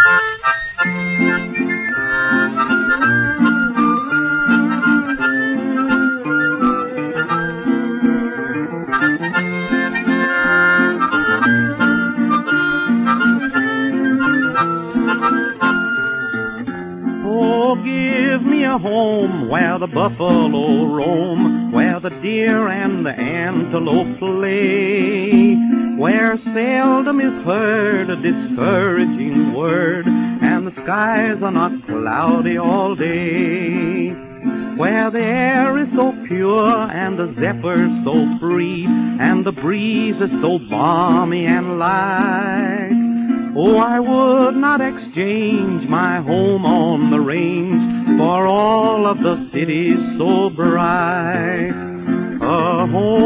Oh, give me a home where the buffalo roam, where the deer and the antelope play, where seldom is heard a discouraging word, and the skies are not cloudy all day, where the air is so pure and the zephyrs so free, and the breeze is so balmy and light. Oh, I would not exchange my home on the range for all of the cities so bright. A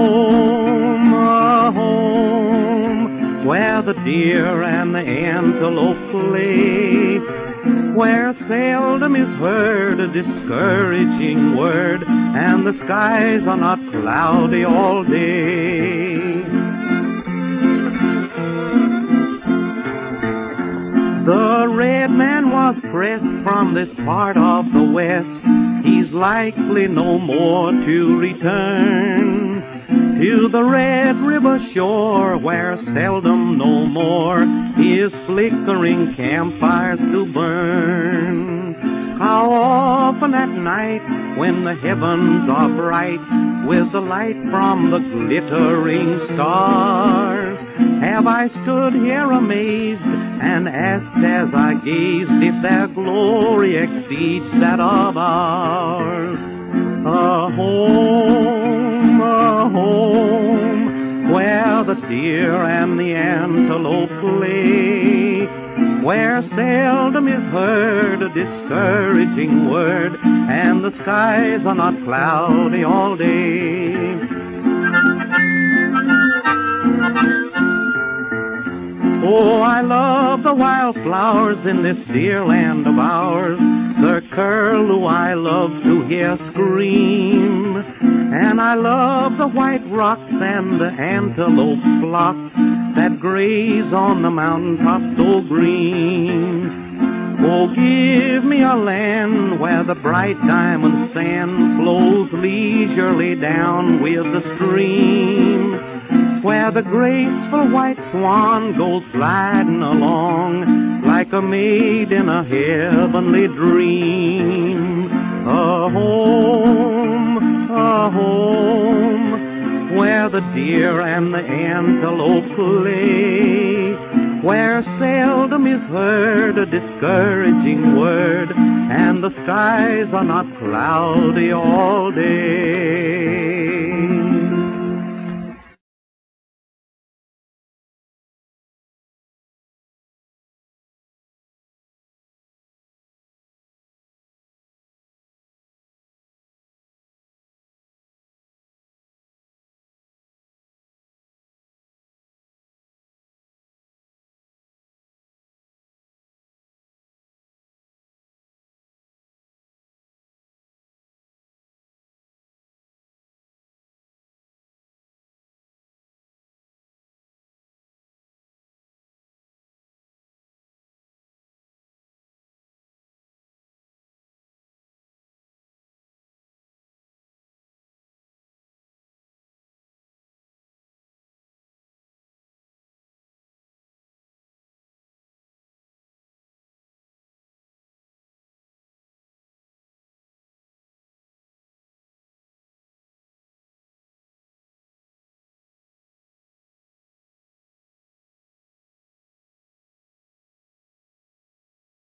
home, where the deer and the antelope play, where seldom is heard a discouraging word, and the skies are not cloudy all day. The red man was pressed from this part of the West. He's likely no more to return to the Red River shore, where seldom no more his flickering campfires to burn. How often at night, when the heavens are bright with the light from the glittering stars, have I stood here amazed and asked as I gazed if their glory exceeds that of ours. A home, where the deer and the antelope play, where seldom is heard a discouraging word, and the skies are not cloudy all day. Oh, I love the wild flowers in this dear land of ours, the curlew I love to hear scream, and I love the white rocks and the antelope flocks that graze on the mountaintop so green. Oh, give me a land where the bright diamond sand flows leisurely down with the stream, where the graceful white swan goes gliding along like a maid in a heavenly dream. A home, where the deer and the antelope play, where seldom is heard a discouraging word, and the skies are not cloudy all day.